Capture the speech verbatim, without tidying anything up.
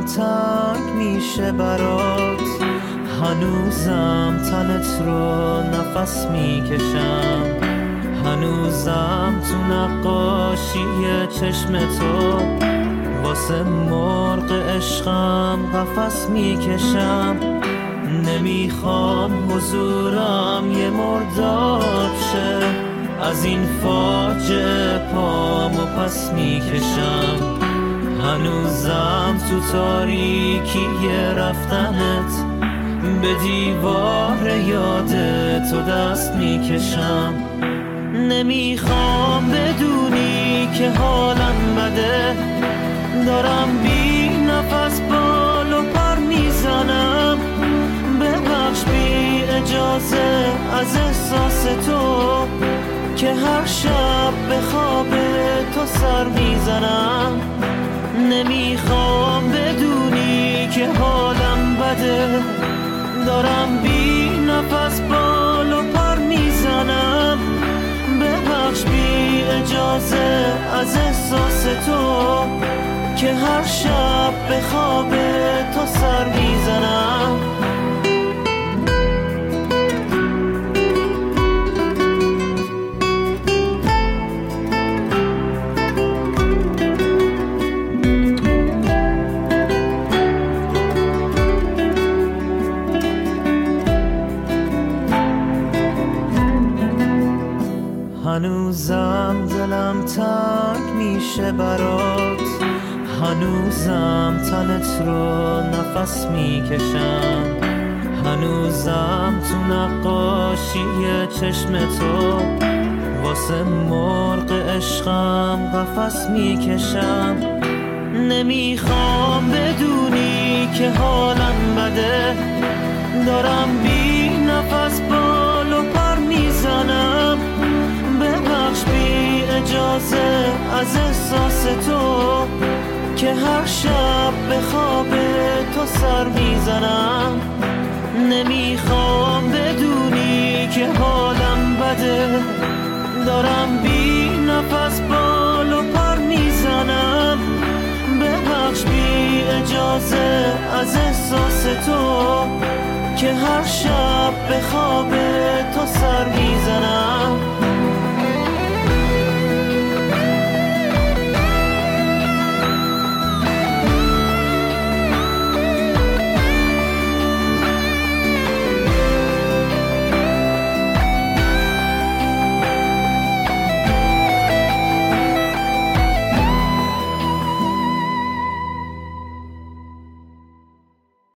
دلم تنگ میشه برات، هنوزم تنت رو نفس میکشم، هنوزم تو نقاشی چشم تو واسه مرغ عشقم قفس میکشم. نمیخوام حضورم یه مرداب شه، از این فاجعه پامو پس میکشم، هنوزم تو تاریکی رفتنت به دیوار یاد تو دست میکشم. نمیخوام بدونی که حالم بده، دارم بی نفس بال و پر میزنم، ببخش بی اجازه از احساس تو که هر شب به خواب تو سر میزنم. نمیخوام بدونی که حالم بده، دارم بی نفس بال و پر میزنم، ببخش بی اجازه از احساس تو که هر شب به خواب تو سر میزنم. هنوزم دلم تنگ میشه برات، هنوزم تنت رو نفس میکشم، هنوزم تو نقاشی چشم تو واسه مرغ عشقم قفس میکشم. نمیخوام بدونی که حالم بده، دارم بی نفس بال و پر میزنم، ببخش بی اجازه از احساس تو که هر شب به خواب تو سر میزنم. نمیخوام بدونی که حالم بده، دارم بی نفس بال و پر میزنم، ببخش بی اجازه از احساس تو که هر شب به خواب تو سر میزنم.